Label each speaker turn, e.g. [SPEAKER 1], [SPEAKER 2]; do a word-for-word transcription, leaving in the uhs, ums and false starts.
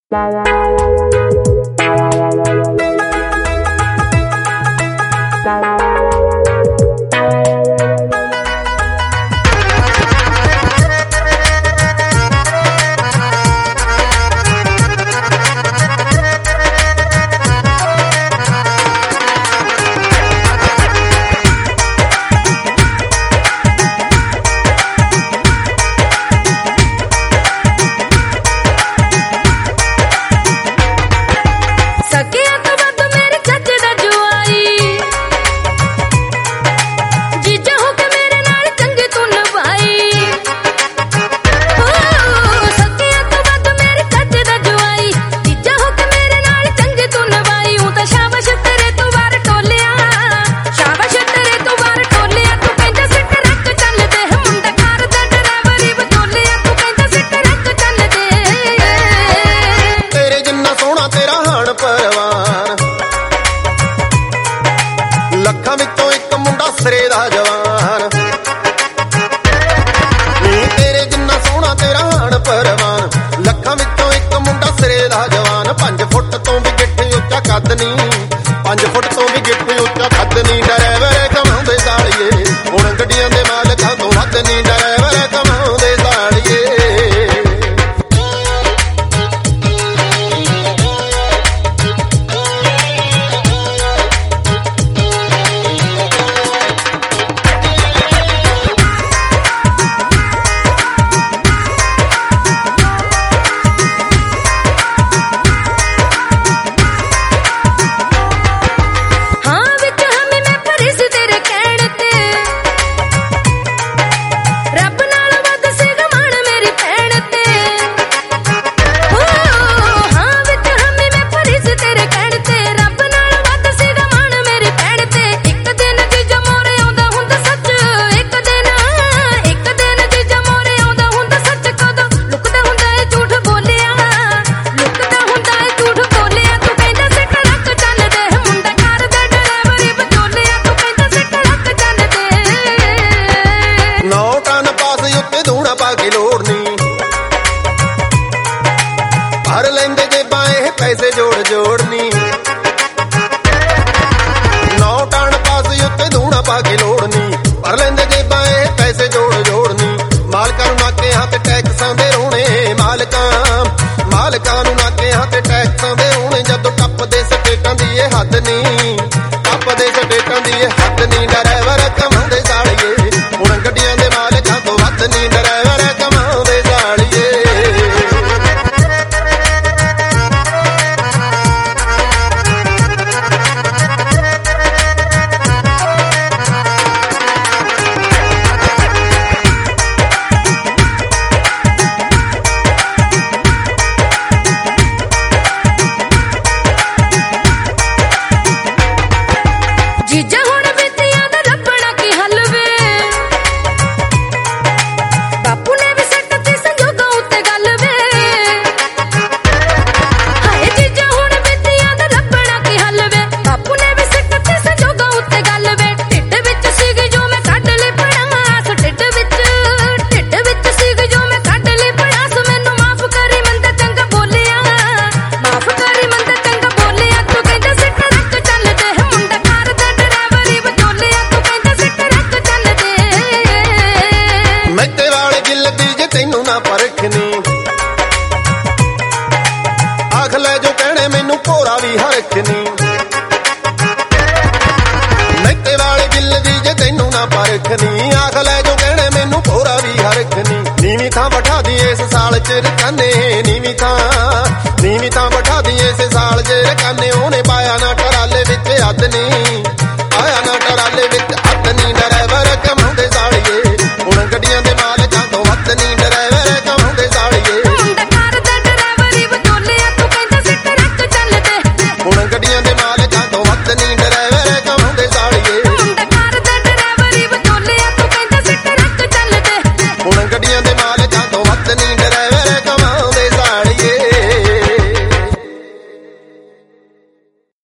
[SPEAKER 1] ਪੰਜ ਫੁੱਟ ਤੋਂ ਵੀ ਗਿੱਠ ਉੱਚਾ ਕੱਦ ਨੀ ਡਰਾਈਵਰ ਕਮਾਉਂਦੇ ਸਾਲੀਏ, ਹੁਣ ਗੱਡੀਆਂ ਦੇ ਮਾਲਕਾਂ ਤੋਂ ਵੱਧ ਨੀ ਡਰਾਈਵਰ ਕਮਾਉਂਦੇ ਸਾਲੀਏ। ਭਰ ਲੈਂਦੇ ਜੇਬਾਂ ਇਹ ਪੈਸੇ ਜੋੜ ਜੋੜਨੀ, ਨੌ ਟਨ ਪਾਸ ਉੱਤੇ ਧੂਣਾ ਪਾ ਕੇ ਲੋੜਨੀ। ਭਰ ਲੈਂਦੇ ਜੇਬਾਂ ਇਹ ਪੈਸੇ ਜੋੜ ਜੋੜਨੀ, ਮਾਲਕਾਂ ਨੂੰ ਨਾਕਿਆਂ ਤੇ ਟੈਕਸਾਂ ਦੇ ਰੋਣੇ, ਮਾਲਕਾਂ ਮਾਲਕਾਂ ਨੂੰ ਨਾਕਿਆਂ ਤੇ ਟੈਕਸਾਂ ਦੇ ਰੋਣੇ। ਜਦੋਂ ਟੱਪਦੇ ਸਟੇਟਾਂ ਦੀ ਇਹ ਹੱਦ ਨੀ, ਟੱਪਦੇ ਸਟੇਟਾਂ ਦੀ ਇਹ ਹੱਦ ਨੀ ਡਰਾਈਵਰ ਕਮਾਉਂਦੇ ਸਾਲੀਏ, ਹੁਣ ਗੱਡੀਆਂ ਦੇ ਮਾਲਕਾਂ ਤੋਂ ਵੱਧ ਨੀ ਡਰਾਈਵਰ ਕਮਾਉਂਦੇ ਸਾਲੀਏ। ਤੈਨੂੰ ਨਾ ਪਰਖਣੀ ਆਖ ਲੈ ਜੋ ਕਹਿਣੇ ਮੈਨੂੰ ਭੋਰਾ ਵੀ ਹਰਖਣੀ, ਮਹਿਤੇ ਵਾਲੇ ਗਿੱਲ ਦੀ ਜੇ ਤੈਨੂੰ ਨਾ ਪਰਖਣੀ ਆਖ ਲੈ ਜੋ ਕਹਿਣੇ ਮੈਨੂੰ ਭੋਰਾ ਵੀ ਹਰਖਣੀ। ਨੀਵੀਂ ਥਾਂ ਬਿਠਾ ਦੀ ਇਸ ਸਾਲ ਚ ਰਕਾਨੇ, ਨੀਵੀਂ ਥਾਂ ਨੀਵੀਂ ਥਾਂ ਬਿਠਾ ਦੀ ਇਸ ਸਾਲ ਚ ਰਕਾਨੇ, ਉਹਨੇ ਪਾਇਆ ਨਾ ਟਰਾਲੇ ਵਿੱਚ ਅੱਧ ਨੀ